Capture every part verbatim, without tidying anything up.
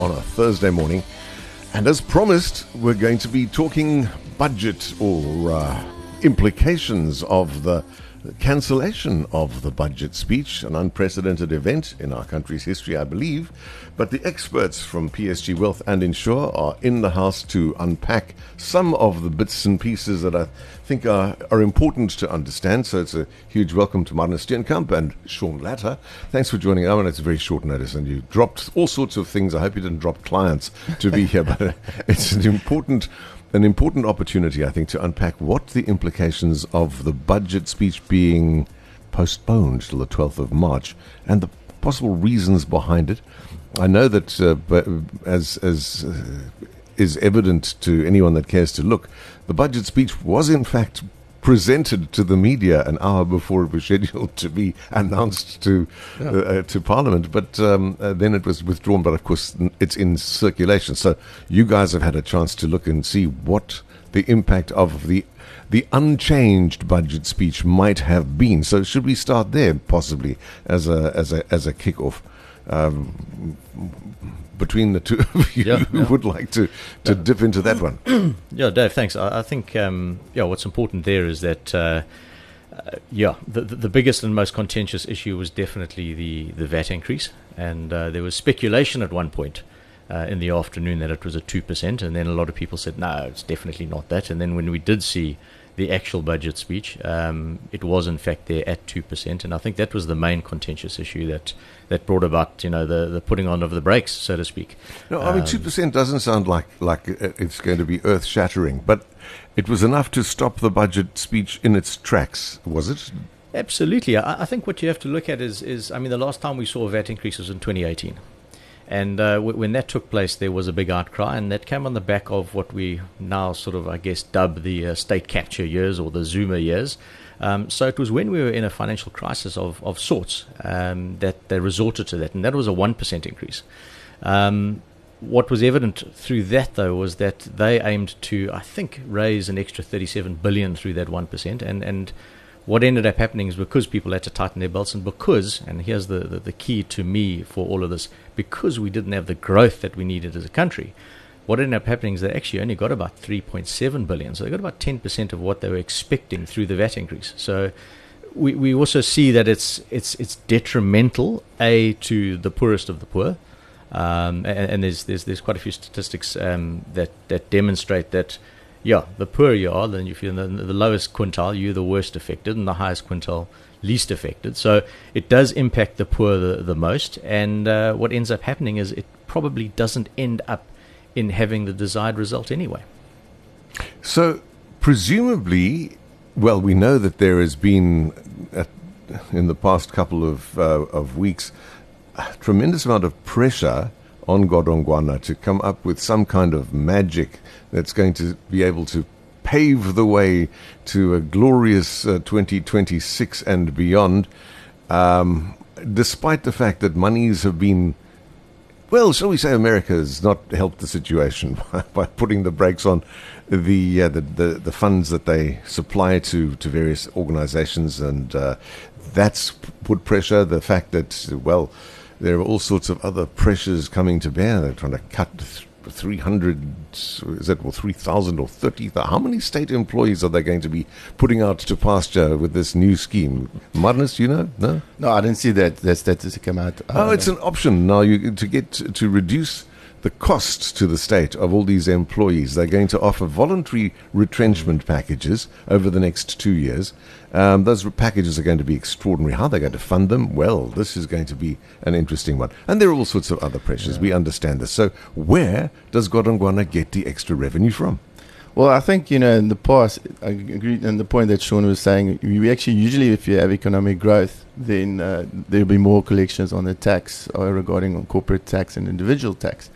On a Thursday morning, and as promised, we're going to be talking budget or uh, implications of the cancellation of the budget speech, an unprecedented event in our country's history, I believe. But the experts from P S G Wealth and Insure are in the house to unpack some of the bits and pieces that I think are, are important to understand. So it's a huge welcome to Marnus Steenkamp and Sean Latter. Thanks for joining. I mean, it's a very short notice, and you dropped all sorts of things. I hope you didn't drop clients to be here, but it's an important An important opportunity, I think, to unpack what the implications of the budget speech being postponed till the twelfth of March and the possible reasons behind it. I know that, uh, as as uh, is evident to anyone that cares to look, the budget speech was in fact presented to the media an hour before it was scheduled to be announced to yeah. uh, uh, to Parliament, but um, uh, then it was withdrawn. But of course, it's in circulation, so you guys have had a chance to look and see what the impact of the the unchanged budget speech might have been. So, should we start there, possibly as a as a as a kickoff? Um, between the two of you, yeah, who yeah. would like to, to yeah. dip into that one? Yeah, Dave, thanks. I, I think, um, yeah, what's important there is that, uh, uh, yeah, the, the biggest and most contentious issue was definitely the, the V A T increase. And uh, there was speculation at one point uh, in the afternoon that it was a two percent. And then a lot of people said, no, it's definitely not that. And then when we did see the actual budget speech, um, it was in fact there at two percent, and I think that was the main contentious issue that, that brought about, you know, the, the putting on of the brakes, so to speak. No, I mean, two percent doesn't sound like, like it's going to be earth-shattering, but it was enough to stop the budget speech in its tracks, was it? Absolutely. I, I think what you have to look at is, is, I mean, the last time we saw a V A T increase was in twenty eighteen. And uh, w- when that took place, there was a big outcry, and that came on the back of what we now sort of, I guess, dub the uh, state capture years or the Zuma years. Um, so it was when we were in a financial crisis of, of sorts um, that they resorted to that, and that was a one percent increase. Um, what was evident through that, though, was that they aimed to, I think, raise an extra thirty-seven billion dollars through that one percent, and and what ended up happening is because people had to tighten their belts, and because, and here's the, the, the key to me for all of this, because we didn't have the growth that we needed as a country, what ended up happening is they actually only got about three point seven billion dollars. So they got about ten percent of what they were expecting through the V A T increase. So we, we also see that it's it's it's detrimental, A, to the poorest of the poor. Um, and, and there's, there's there's quite a few statistics um, that, that demonstrate that, yeah, the poorer you are, then you feel the, the lowest quintile, you're the worst affected, and the highest quintile, least affected. So it does impact the poor the, the most. And uh, what ends up happening is it probably doesn't end up in having the desired result anyway. So presumably, well, we know that there has been, uh, in the past couple of uh, of weeks, a tremendous amount of pressure on Godongwana to come up with some kind of magic that's going to be able to pave the way to a glorious uh, twenty twenty-six and beyond, um, despite the fact that monies have been, well, shall we say America has not helped the situation by, by putting the brakes on the, uh, the, the the funds that they supply to, to various organizations, and uh, that's put pressure. The fact that, well, there are all sorts of other pressures coming to bear. They're trying to cut three hundred, is that, well, three thousand or thirty thousand? How many state employees are they going to be putting out to pasture with this new scheme? Marnus, you know? No? No, I didn't see that, that statistic come out. Oh, it's an option now you, to get to reduce the costs to the state of all these employees. They're going to offer voluntary retrenchment packages over the next two years. Um, those packages are going to be extraordinary. How are they going to fund them? Well, this is going to be an interesting one. And there are all sorts of other pressures. Yeah. We understand this. So where does Godongwana get the extra revenue from? Well, I think, you know, in the past, I agree on the point that Sean was saying, we actually, usually if you have economic growth, then uh, there'll be more collections on the tax or regarding on corporate tax and individual tax.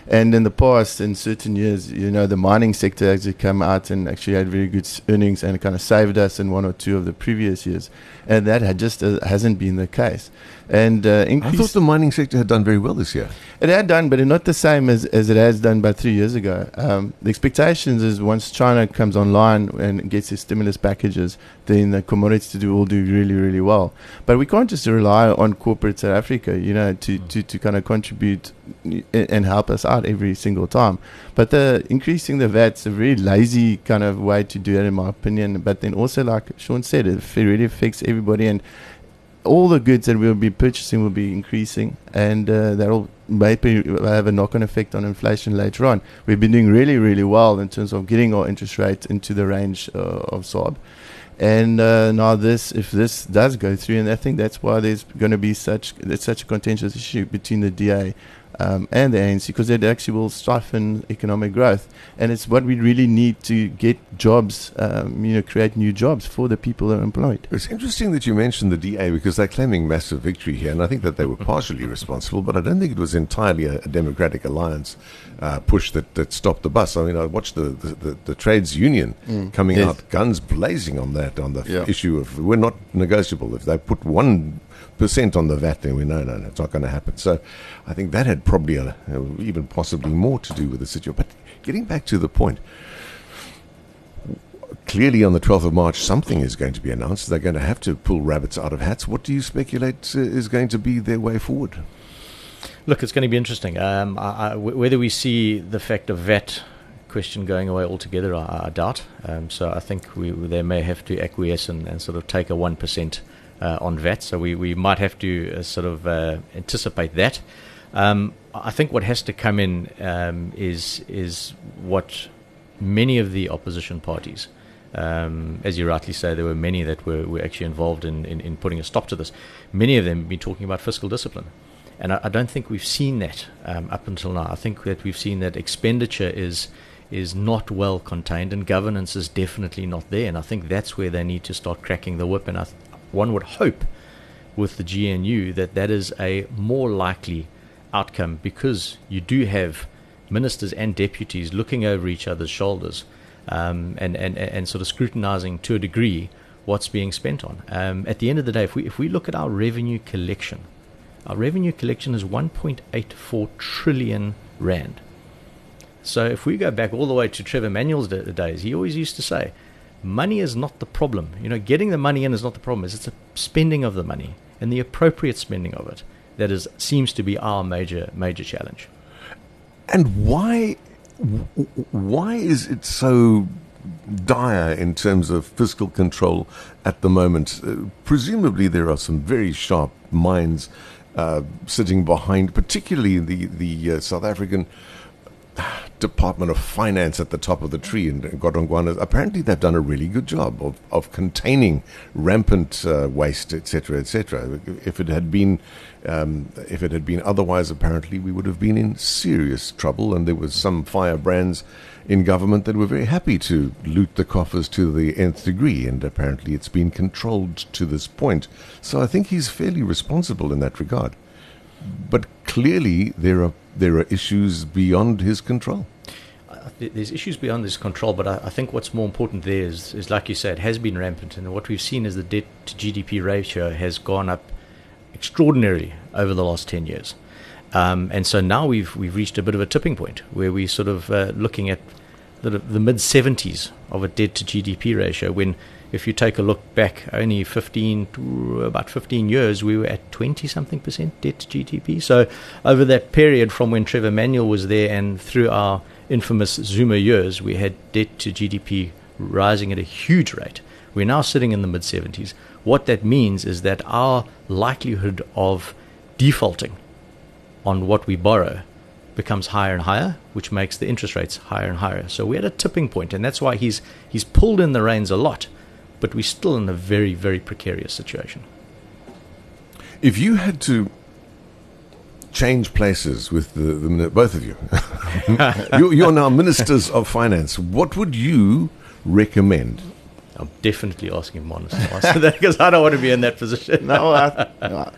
And in the past, in certain years, you know, the mining sector actually come out and actually had very good s- earnings and kind of saved us in one or two of the previous years. And that had just uh, hasn't been the case. And uh, I increase, thought the mining sector had done very well this year. it had done, but not the same as, as it has done about three years ago. Um, the expectations is once China comes online and gets its stimulus packages, then the commodities to do will do really, really well. But we can't just rely on corporate South Africa, you know, to, to, to kind of contribute and help us out every single time. But the increasing the V A T's a very lazy kind of way to do it, in my opinion. But then also, like Sean said, it really affects everybody, and all the goods that we'll be purchasing will be increasing, and uh, that'll maybe have a knock-on effect on inflation later on. We've been doing really, really well in terms of getting our interest rates into the range uh, of S A R B. And uh, now this, if this does go through, and I think that's why there's going to be such, it's such a contentious issue between the D A um, and the A N C, because it actually will stifle economic growth. And it's what we really need to get jobs, um, you know, create new jobs for the people that are employed. It's interesting that you mentioned the D A because they're claiming massive victory here, and I think that they were partially responsible, but I don't think it was entirely a, a Democratic Alliance uh, push that, that stopped the bus. I mean, I watched the, the, the, the trades union Mm. coming Yes. out guns blazing on that, on the f- Yeah. issue of we're not negotiable. If they put one percent on the V A T, then we know, no, no, it's not going to happen. So I think that had probably a, a, even possibly more to do with the situation. But getting back to the point, clearly on the twelfth of March, something is going to be announced. They're going to have to pull rabbits out of hats. What do you speculate uh, is going to be their way forward? Look, it's going to be interesting. Um, I, I, w- whether we see the fact of V A T question going away altogether, I, I doubt. Um, so I think we they may have to acquiesce and, and sort of take a one percent uh, on V A T. So we, we might have to uh, sort of uh, anticipate that. Um, I think what has to come in um, is is what many of the opposition parties, um, as you rightly say, there were many that were, were actually involved in, in, in putting a stop to this. Many of them have been talking about fiscal discipline. And I, I don't think we've seen that um, up until now. I think that we've seen that expenditure is is not well contained and governance is definitely not there. And I think that's where they need to start cracking the whip. And I th- one would hope with the G N U that that is a more likely outcome, because you do have ministers and deputies looking over each other's shoulders um, and, and, and sort of scrutinizing to a degree what's being spent on. Um, at the end of the day, if we if we look at our revenue collection, our revenue collection is one point eight four trillion rand. So if we go back all the way to Trevor Manuel's da- days, he always used to say, money is not the problem. You know, getting the money in is not the problem. It's, it's the spending of the money and the appropriate spending of it that is seems to be our major major challenge. And why why is it so dire in terms of fiscal control at the moment? Uh, presumably there are some very sharp minds uh, sitting behind, particularly the, the uh, South African Department of Finance at the top of the tree in Godongwana. Apparently they've done a really good job of, of containing rampant uh, waste, et cetera, et cetera. If it had been um, if it had been otherwise, apparently we would have been in serious trouble, and there was some firebrands in government that were very happy to loot the coffers to the nth degree, and apparently it's been controlled to this point. So I think he's fairly responsible in that regard. But clearly there are there are issues beyond his control. Uh, There's issues beyond his control, but I, I think what's more important there is, is, like you said, has been rampant. And what we've seen is the debt to G D P ratio has gone up extraordinarily over the last ten years. Um, and so now we've we've reached a bit of a tipping point where we're sort of uh, looking at the, the mid-seventies of a debt to G D P ratio, when if you take a look back only fifteen to about fifteen years, we were at twenty-something percent debt to G D P. So over that period from when Trevor Manuel was there and through our infamous Zuma years, we had debt to G D P rising at a huge rate. We're now sitting in the mid-seventies. What that means is that our likelihood of defaulting on what we borrow becomes higher and higher, which makes the interest rates higher and higher. So we're at a tipping point, and that's why he's he's pulled in the reins a lot, but we're still in a very, very precarious situation. If you had to change places with the, the both of you, you're, you're now ministers of finance, what would you recommend? I'm definitely asking him honest to answer that because I don't want to be in that position. No, I,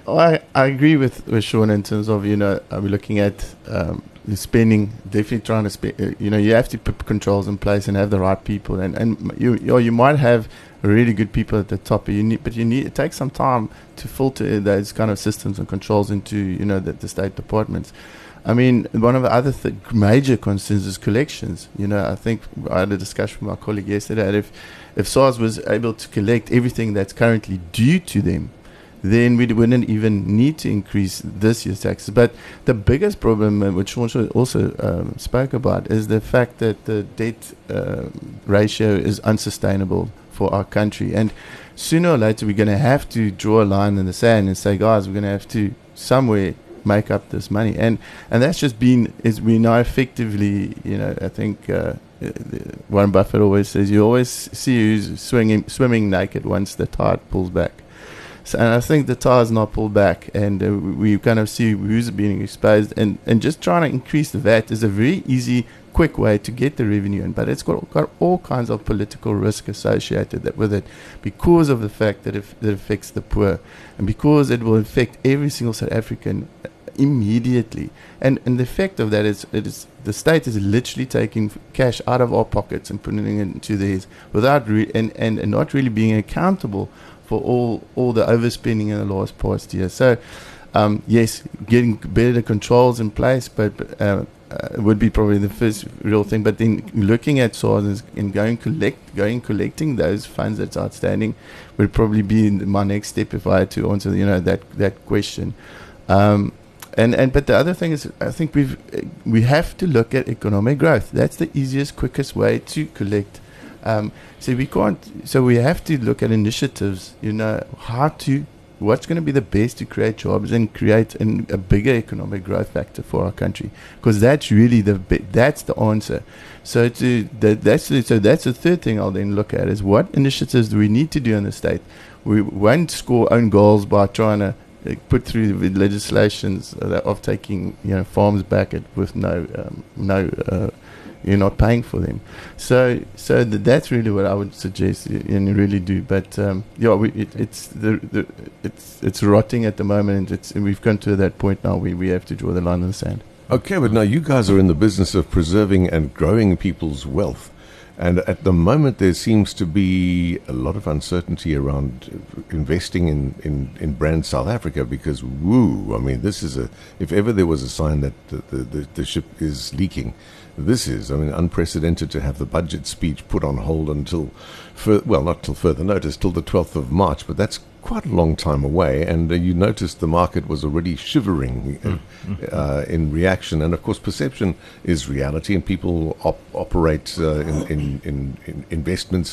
I I agree with, with Sean in terms of, you know, are we looking at um, the spending, definitely trying to spend, uh, you know, you have to put controls in place and have the right people. And, and you, you, know, you might have really good people at the top, but you need, but you need, it takes some time to filter those kind of systems and controls into, you know, the, the state departments. I mean, one of the other th- major concerns is collections. You know, I think I had a discussion with my colleague yesterday that if, if SARS was able to collect everything that's currently due to them, then we wouldn't even need to increase this year's taxes. But the biggest problem, uh, which Sean also um, spoke about, is the fact that the debt uh, ratio is unsustainable for our country. And sooner or later, we're going to have to draw a line in the sand and say, guys, we're going to have to somewhere make up this money, and and that's just been is we now effectively, you know, I think uh, Warren Buffett always says you always see who's swinging swimming naked once the tide pulls back. So, and I think the tide's not pulled back, and uh, we kind of see who's being exposed, and and just trying to increase the V A T is a very easy, quick way to get the revenue in, but it's got, got all kinds of political risk associated that with it, because of the fact that it, that it affects the poor, and because it will affect every single South African immediately. And and the effect of that is it is the state is literally taking cash out of our pockets and putting it into theirs without re- and, and and not really being accountable for all all the overspending in the last past year. So um, yes, getting better controls in place, but uh, uh, would be probably the first real thing. But then looking at SARS and going collect going collecting those funds that's outstanding would probably be my next step if I had to answer, you know, that that question. Um, And, and but the other thing is, I think we've we have to look at economic growth. That's the easiest, quickest way to collect. Um, so we can't. So we have to look at initiatives. You know, how to what's going to be the best to create jobs and create an, a bigger economic growth factor for our country, because that's really the that's the answer. So to that, that's the, so that's the third thing I'll then look at is what initiatives do we need to do in the state. We won't score own goals by trying to put through the legislations uh, of taking, you know, farms back at, with no um, no uh, you're not paying for them. So so th- that's really what I would suggest and you really do. But um, yeah, we, it, it's the, the it's it's rotting at the moment. It's and we've come to that point now. We we have to draw the line in the sand. Okay, but now you guys are in the business of preserving and growing people's wealth. And at the moment, there seems to be a lot of uncertainty around investing in, in, in brand South Africa because, woo, I mean, this is a, if ever there was a sign that the, the, the ship is leaking, this is, I mean, unprecedented to have the budget speech put on hold until, fur- well, not till further notice, till the twelfth of March, but that's quite a long time away, and uh, you noticed the market was already shivering uh, uh, in reaction. And of course, perception is reality, and people op- operate uh, in, in, in, in investments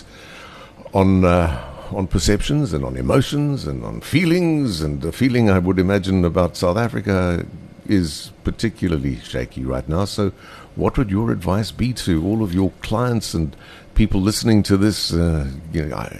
on uh, on perceptions and on emotions and on feelings. And the feeling, I would imagine, about South Africa is particularly shaky right now. So, what would your advice be to all of your clients and people listening to this? Uh, you know, I,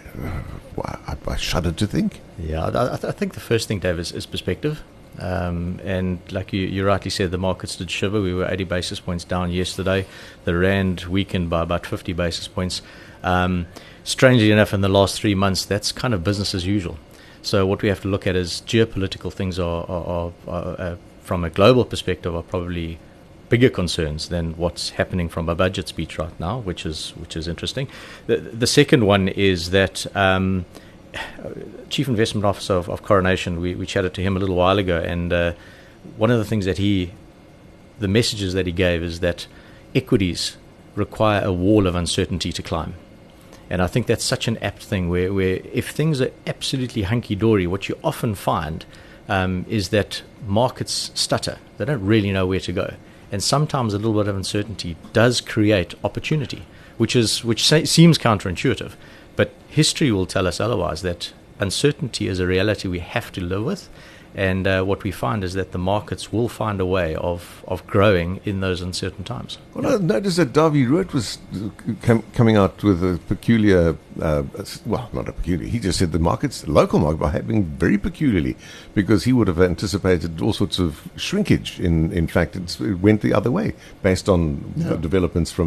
I, I shudder to think. Yeah, I, I think the first thing, Dave, is, is perspective. Um, and like you, you rightly said, the markets did shiver. We were eighty basis points down yesterday. The rand weakened by about fifty basis points. Um, strangely enough, in the last three months, that's kind of business as usual. So what we have to look at is geopolitical things are, are, are, are uh, from a global perspective, are probably bigger concerns than what's happening from a budget speech right now, which is which is interesting. The, the second one is that um, Chief Investment Officer of, of Coronation, we, we chatted to him a little while ago, and uh, one of the things that he, the messages that he gave is that equities require a wall of uncertainty to climb. And I think that's such an apt thing where, where if things are absolutely hunky-dory, what you often find um, is that markets stutter. They don't really know where to go. And sometimes a little bit of uncertainty does create opportunity, which is which say, seems counterintuitive. But history will tell us otherwise, that uncertainty is a reality we have to live with. And uh, what we find is that the markets will find a way of, of growing in those uncertain times. Well, I noticed that Davy Root was com- coming out with a peculiar, uh, well, not a peculiar, he just said the markets, the local market, are behaving very peculiarly because he would have anticipated all sorts of shrinkage. In, in fact, it's, it went the other way based on yeah. the developments from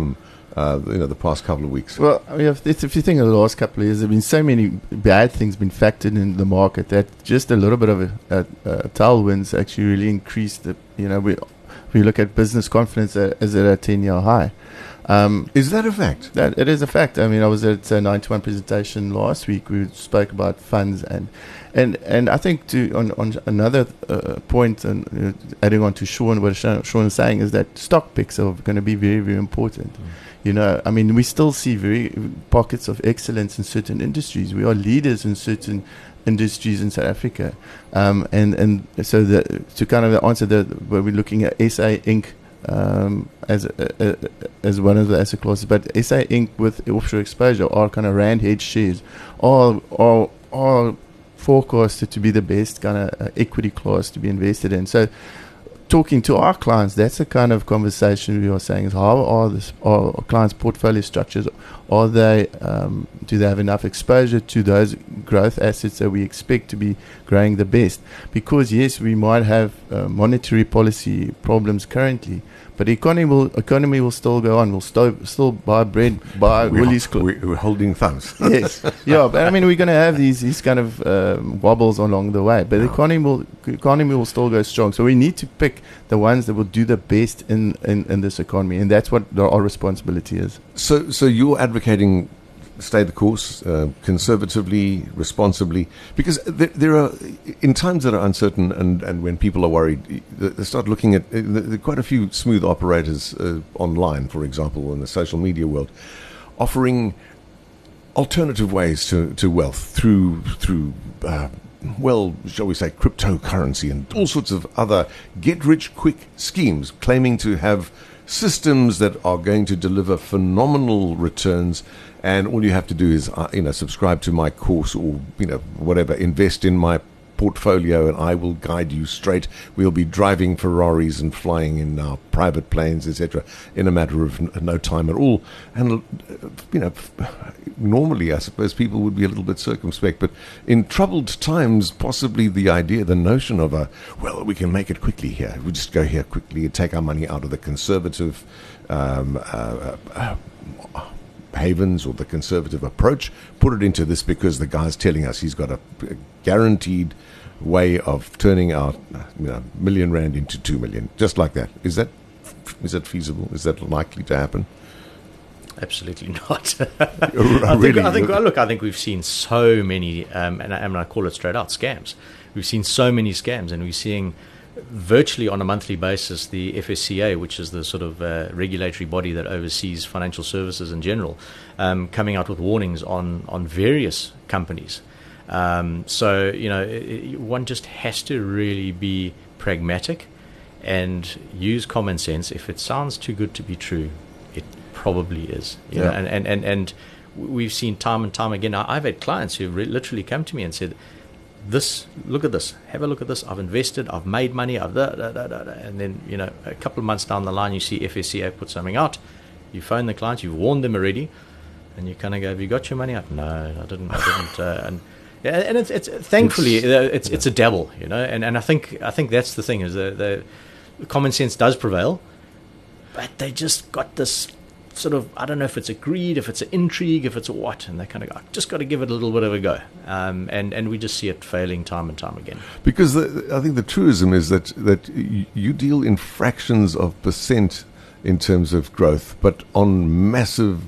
uh, you know, the past couple of weeks? Well, I mean, if, if you think of the last couple of years, there have been so many bad things been factored in the market that just a little bit of a, a, a tailwinds actually really increased the, you know, we we look at business confidence as at a ten-year high. Um, is that a fact? That it is a fact. I mean, I was at a ninety-one presentation last week. We spoke about funds and and and I think to on on another uh, point and uh, adding on to Sean, what Sean, Sean is saying is that stock picks are going to be very very important. Mm. You know, I mean, we still see very pockets of excellence in certain industries. We are leaders in certain industries in South Africa, um, and and so the to kind of answer that, where we're looking at S A Incorporated. Um, as a, a, as one of the asset classes, but S A Incorporated with offshore exposure, are kind of rand hedge shares, are are are forecasted to be the best kind of uh, equity class to be invested in. So, talking to our clients, that's the kind of conversation we are saying: is how are this are our clients' portfolio structures? Are they um, do they have enough exposure to those growth assets that we expect to be growing the best? Because yes, we might have uh, monetary policy problems currently, but the economy will economy will still go on. We'll still still buy bread, buy we're, Woolies. Cl- we're holding thumbs. Yes, yeah, but I mean we're going to have these these kind of um, wobbles along the way, but the economy will economy will still go strong. So we need to pick the ones that will do the best in, in, in this economy, and that's what our responsibility is. So, so you're advocating stay the course, uh, conservatively, responsibly, because there, there are, in times that are uncertain and, and when people are worried, they start looking at, there are quite a few smooth operators uh, online, for example, in the social media world, offering alternative ways to, to wealth through, through uh, well, shall we say, cryptocurrency and all sorts of other get-rich-quick schemes, claiming to have systems that are going to deliver phenomenal returns, and all you have to do is, uh, you know, subscribe to my course or, you know, whatever, invest in my portfolio, and I will guide you straight. We'll be driving Ferraris and flying in our private planes, et cetera, in a matter of n- no time at all. And, you know, normally, I suppose people would be a little bit circumspect, but in troubled times, possibly the idea, the notion of a, well, we can make it quickly here. We just go here quickly and take our money out of the conservative um, uh, uh, havens or the conservative approach, put it into this because the guy's telling us he's got a, a guaranteed way of turning our you know, million rand into two million, just like that. Is that is that feasible? Is that likely to happen? Absolutely not. I really? think, I think look, I think we've seen so many, um, and, I, and I call it straight out scams. We've seen so many scams, and we're seeing virtually on a monthly basis the F S C A, which is the sort of uh, regulatory body that oversees financial services in general, um, coming out with warnings on on various companies. Um, so you know, it, it, one just has to really be pragmatic and use common sense. If it sounds too good to be true, it probably is. You Yeah. know, and, and and and we've seen time and time again. I've had clients who re- literally come to me and said, this, look at this, have a look at this, I've invested, I've made money, I've da, da, da, da, da. And then, you know, a couple of months down the line, you see F S C A put something out, you phone the client, you've warned them already, and you kind of go, have you got your money out? No, I didn't, I didn't. Uh, and yeah, and it's, it's thankfully, it's, uh, it's, yeah. it's a dabble, you know, and, and I think I think that's the thing, is the, the common sense does prevail, but they just got this sort of, I don't know if it's a greed, if it's an intrigue, if it's a what, and they kind of go, just got to give it a little bit of a go, um, and and we just see it failing time and time again. Because the, I think the truism is that that y- you deal in fractions of percent in terms of growth, but on massive,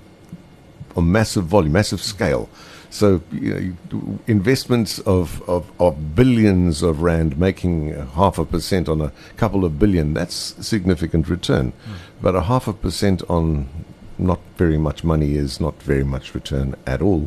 on massive volume, massive scale. So you know, you, investments of, of, of billions of rand making half a percent on a couple of billion, that's significant return. Mm. But a half a percent on not very much money is not very much return at all.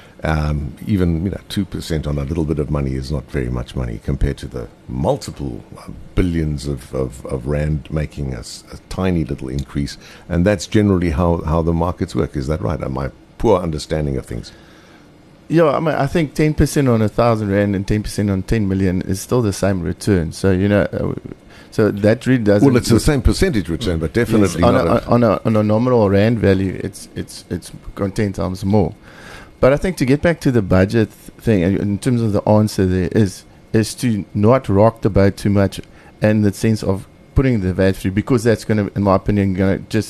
Um, even you know two percent on a little bit of money is not very much money compared to the multiple billions of, of, of rand making a, a tiny little increase. And that's generally how, how the markets work. Is that right? My poor understanding of things. Yeah, I mean, I think ten percent on a thousand rand and ten percent on ten million is still the same return. So you know, uh, so that really doesn't. Well, it's the same percentage return, but definitely yes, on, not a, on a on a nominal rand value, it's it's it's gone ten times more. But I think to get back to the budget thing, in terms of the answer, there is is to not rock the boat too much, and the sense of putting the V A T through, because that's going to, in my opinion, going to just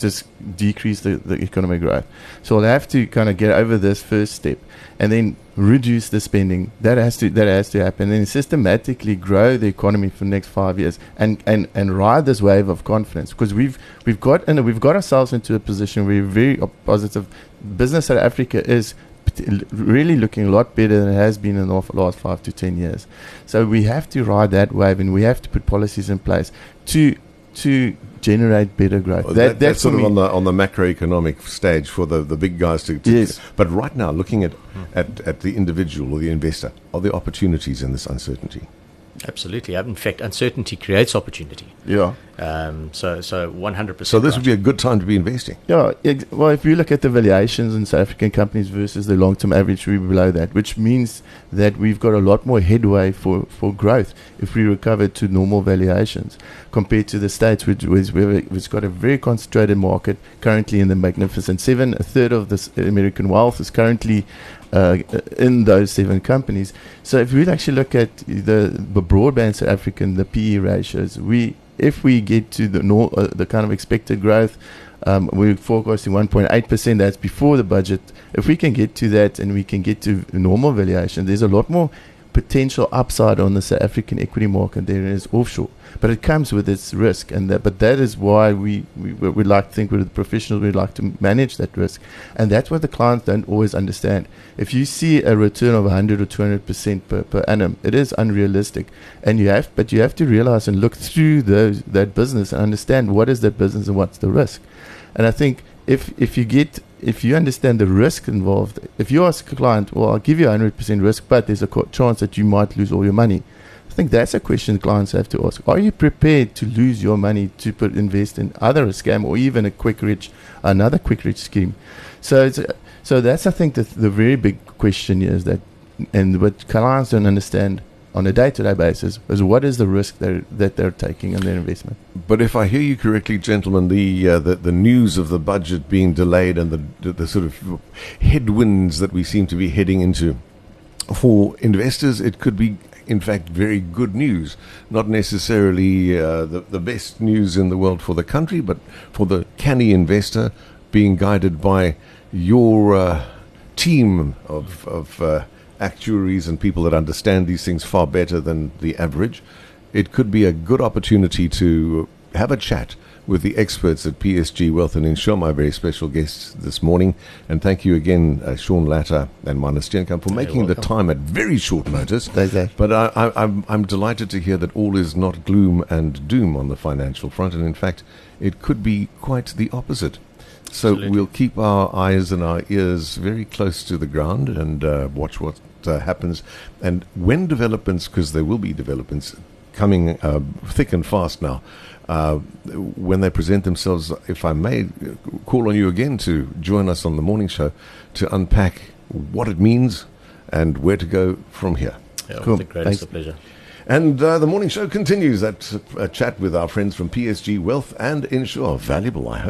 just decrease the, the economic growth. So we'll have to kind of get over this first step and then reduce the spending. That has to that has to happen. And then systematically grow the economy for the next five years and, and, and ride this wave of confidence, because we've we've got and we've got ourselves into a position where we're very positive. Business South Africa is really looking a lot better than it has been in the last five to ten years. So we have to ride that wave, and we have to put policies in place to to generate better growth. Well, that, that, that's that's sort of me. on the on the macroeconomic stage for the, the big guys to, to Yes. But right now, looking at, at, at the individual or the investor, are there opportunities in this uncertainty? Absolutely. In fact, uncertainty creates opportunity. Yeah. Um, so, so one hundred percent. So this right. would be a good time to be investing. Yeah, ex- well, if you look at the valuations in South African companies versus the long-term average, we're below that, which means that we've got a lot more headway for, for growth if we recover to normal valuations compared to the States, which which, which got a very concentrated market currently in the Magnificent Seven. A third of this American wealth is currently uh, in those seven companies. So if we actually look at the, the broadband South African, the P E ratios, we if we get to the nor- uh, the kind of expected growth, um, we're forecasting one point eight percent. That's before the budget. If we can get to that and we can get to normal valuation, there's a lot more potential upside on the South African equity market than there is offshore. But it comes with its risk, and that, but that is why we we we like to think we're the professionals. We like to manage that risk, and that's what the clients don't always understand. If you see a return of one hundred or two hundred percent per per annum, it is unrealistic, and you have but you have to realize and look through those that business and understand what is that business and what's the risk. And I think if if you get if you understand the risk involved, if you ask a client, well, I'll give you one hundred percent risk, but there's a co- chance that you might lose all your money. I think that's a question clients have to ask. Are you prepared to lose your money to put invest in either a scam or even a quick rich, another quick rich scheme? So it's, so that's, I think, the, the very big question here is that, and what clients don't understand on a day-to-day basis is what is the risk they're, that they're taking in their investment. But if I hear you correctly, gentlemen, the uh, the, the news of the budget being delayed and the, the the sort of headwinds that we seem to be heading into, for investors, it could be, in fact, very good news. Not necessarily uh, the, the best news in the world for the country, but for the canny investor being guided by your uh, team of, of uh, actuaries and people that understand these things far better than the average. It could be a good opportunity to have a chat with the experts at P S G Wealth and Insure, my very special guests this morning. And thank you again, uh, Sean Latter and Manus Steenkamp, for making the time at very short notice. But I, I, I'm, I'm delighted to hear that all is not gloom and doom on the financial front. And in fact, it could be quite the opposite. So Absolutely. We'll keep our eyes and our ears very close to the ground and uh, watch what uh, happens. And when developments, because there will be developments coming uh, thick and fast now, uh, when they present themselves, if I may call on you again to join us on the morning show to unpack what it means and where to go from here. Yeah, Cool. with the greatest Thanks. of pleasure. And uh, the morning show continues. That uh, chat with our friends from P S G Wealth and Insure. Valuable, I hope.